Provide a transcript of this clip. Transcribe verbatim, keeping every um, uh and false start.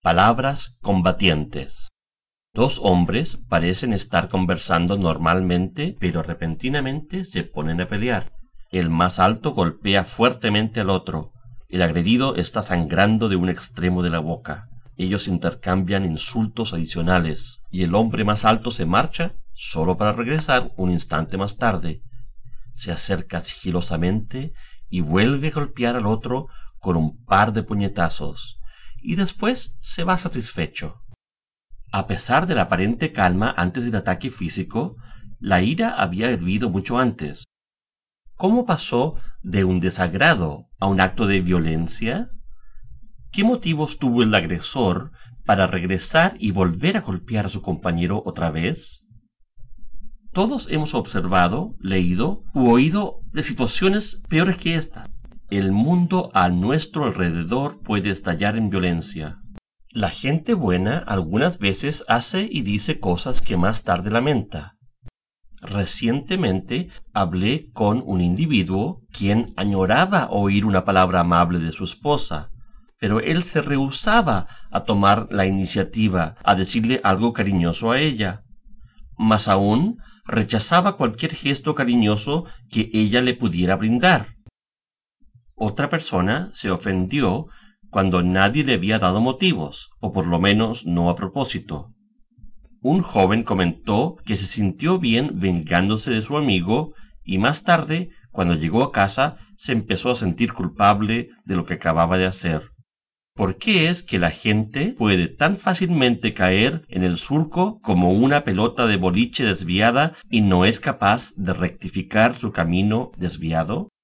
Palabras combatientes. Dos hombres parecen estar conversando normalmente, pero repentinamente se ponen a pelear. El más alto golpea fuertemente al otro. El agredido está sangrando de un extremo de la boca. Ellos intercambian insultos adicionales, y el hombre más alto se marcha solo para regresar un instante más tarde. Se acerca sigilosamente y vuelve a golpear al otro con un par de puñetazos, y después se va satisfecho. A pesar de la aparente calma antes del ataque físico, la ira había hervido mucho antes. ¿Cómo pasó de un desagrado a un acto de violencia? ¿Qué motivos tuvo el agresor para regresar y volver a golpear a su compañero otra vez? Todos hemos observado, leído u oído de situaciones peores que esta. El mundo a nuestro alrededor puede estallar en violencia. La gente buena algunas veces hace y dice cosas que más tarde lamenta. Recientemente hablé con un individuo quien añoraba oír una palabra amable de su esposa, pero él se rehusaba a tomar la iniciativa, a decirle algo cariñoso a ella. Más aún, rechazaba cualquier gesto cariñoso que ella le pudiera brindar. Otra persona se ofendió cuando nadie le había dado motivos, o por lo menos no a propósito. Un joven comentó que se sintió bien vengándose de su amigo y más tarde, cuando llegó a casa, se empezó a sentir culpable de lo que acababa de hacer. ¿Por qué es que la gente puede tan fácilmente caer en el surco como una pelota de boliche desviada y no es capaz de rectificar su camino desviado?